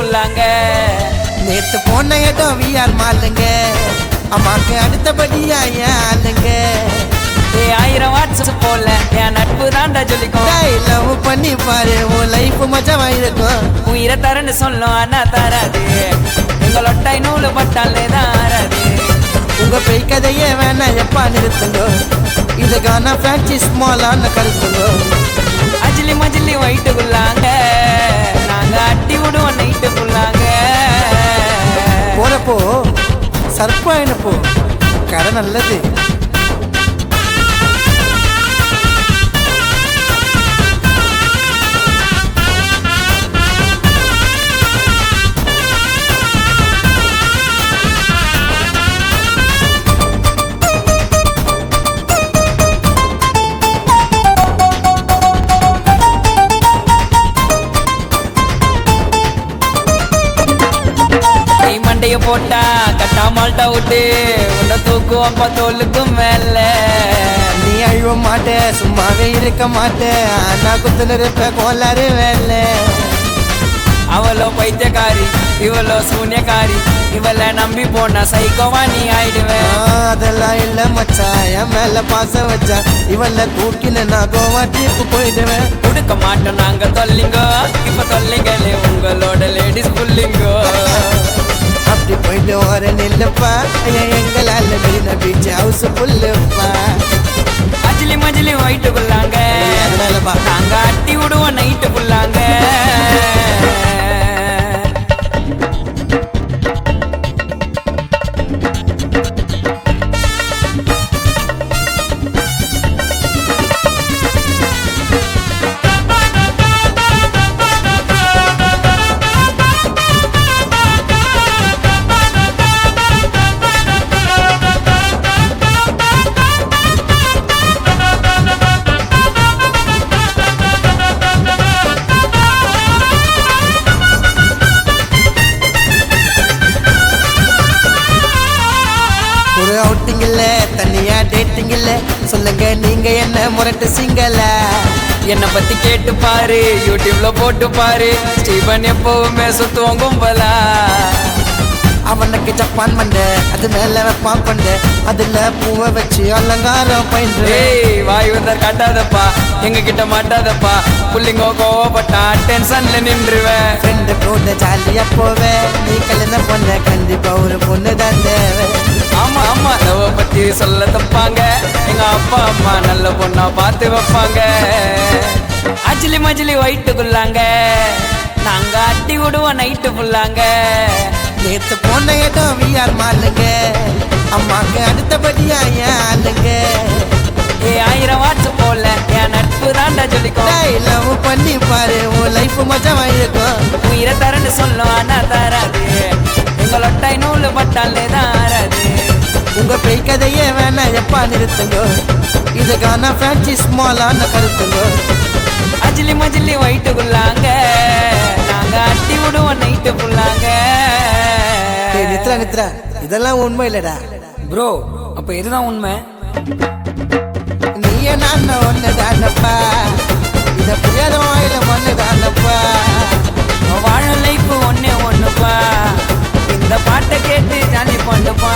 புள்ளாங்க. நேத்து போன இடம் விஆர் மாலுங்க, அம்மாக்கு அடுத்தபடியா ஏன் ஆளுங்க. 1000 வாட்ஸ் போல என் நட்பு தாண்டா சொல்லிக்கும். லவ் பண்ணி பாரு உன் லைஃப் மஜமா இருக்கும். உயிரை தரன்னு சொல்லும் ஆனா தராது, எங்களொட்டை நூலு பட்டாலே தான் ஆறாது. உங்க பெய் கதையே வேணா எப்பா நிறுத்துங்க, இதுக்கான ஃபேக்ட்ரி ஸ்மாலான கருத்துங்க. அஜிலி மஜிலி ஒயிட்டு புள்ளாங்க, நாங்க அட்டி விடுவோம் நைட்டு புள்ளாங்க. போறப்போ சர்ப்பாயினப்போ கரை நல்லது. மண்டைய போட்டா கட்டா மால்ட்டா விட்டு உன்னை தூக்குவோம் தோலுக்கும் மேல. நீ அழுவ மாட்டே சும்மாவே இருக்க மாட்டே, ஆனா குத்துல இருப்ப கோளாறு வேலை. அவளோ பைத்தியக்காரி இவளோ சூன்யக்காரி, இவளை நம்பி போனா சைக்கோவா நீ ஆயிடுவேன். அதெல்லாம் இல்ல மச்சா, என் மேல பாசம் வச்சா இவள தூக்கின நான் கோவா ட்ரிப்பு போயிடுவேன். கொடுக்க மாட்டோம் நாங்க தொல்லிங்கோ, இப்ப தொல்லிங்களே உங்களோட லேடிஸ் புல்லிங்கோ. அப்படி போயிட்டு வர நில்லுப்பா, எங்களால மெரினா பீச் ஹவுஸ் புல்லுப்பா. அஜிலி மஜிலி ஒயிட்டு புள்ளாங்க, அதனாலப்பா நாங்க அட்டி விடுவோம் நைட்டு புள்ளாங்க. ஒரு அவுட்டிங் இல்ல தனியா டேட்டிங் இல்ல, சொல்லுங்க நீங்க என்ன முரட்டு சிங்கல. என்னை பத்தி கேட்டு பாரு, யூடியூப்ல போட்டு பாரு, ஸ்டீபன் எப்பவுமே சுத்துவோம் கும்பலா. அவனுக்கு ஜப்பான் மண்ட அது மேல வைப்பான் பண்ண, அதுல பூவை வச்சு அலங்காரம் பயின்று. வாய் வந்தார் காட்டாதப்பா, எங்க கிட்ட மாட்டாதப்பா, புள்ளிங்கோ கோவப்பட்டா டென்ஷன்ல நின்றுவேன். ஃப்ரெண்டு கூட ஜாலியா போவே, நீ கல்யாணம் பண்ண கண்டிப்பா ஒரு பொண்ணு தான் தேவை. ஆமா ஆமா லவ பத்தி சொல்ல தப்பாங்க, எங்க அப்பா அம்மா நல்ல பொண்ணா பார்த்து வைப்பாங்க. அஜிலி மஜிலி ஒயிட்டு புள்ளாங்க, நாங்க அட்டி விடுவோம் நைட்டு புள்ளாங்க. நேத்து போன இடம் விஆர் மாலுங்க, அம்மாக்கு அடுத்தபடியா ஏன் ஆளுங்க. 1000 வாட்ஸ் போல என் நட்பு தாண்டா சொல்லிக்கும். லவ் பண்ணி பாரு உன் லைஃப் மஜமா இருக்கும். உயிரை தரன்னு சொல்லும் ஆனா தராது, எங்களொட்டை நூலு பட்டாலே தான் ஆறாது. உங்க பெய் கதையே வேணா எப்பா நிறுத்துங்க, இதுக்கான ஃபேக்ட்ரி ஸ்மாலான கருத்துங்க. அஜிலி மஜிலி ஒயிட்டு புள்ளாங்க, நாங்க அட்டி விடுவோம் நைட்டு புள்ளாங்க. நித்ரா நித்ரா, இதெல்லாம் உண்மை இல்லடா ப்ரோ. அப்ப இதுதான் உண்மை. நீய நான் ஒண்ணுதானப்பா, இத புரியாத வாயில ஒண்ணுதானப்பா. வாழ லைஃப் ஒன்னே ஒண்ணுப்பா, இந்த பாட்டை கேட்டு ஜாலி பண்ணுப்பா.